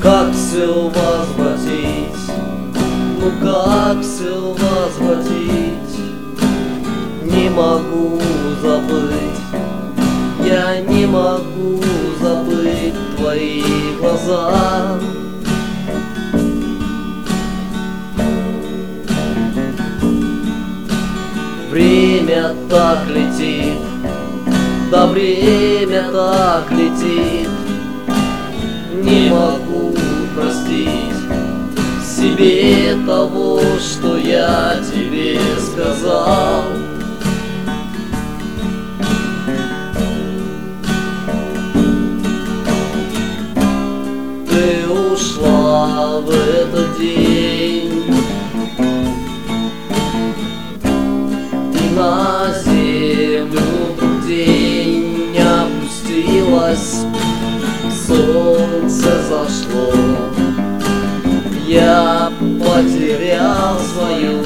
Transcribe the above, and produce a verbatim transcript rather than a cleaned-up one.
Как все возвратить? Ну как все возвратить? Не могу забыть, я не могу забыть твои глаза. Время так летит, да время так летит. Не могу простить себе того, что я тебе сказал. Ты ушла в этот день, и на землю вдруг день опустилась. Солнце зашло, я потерял свою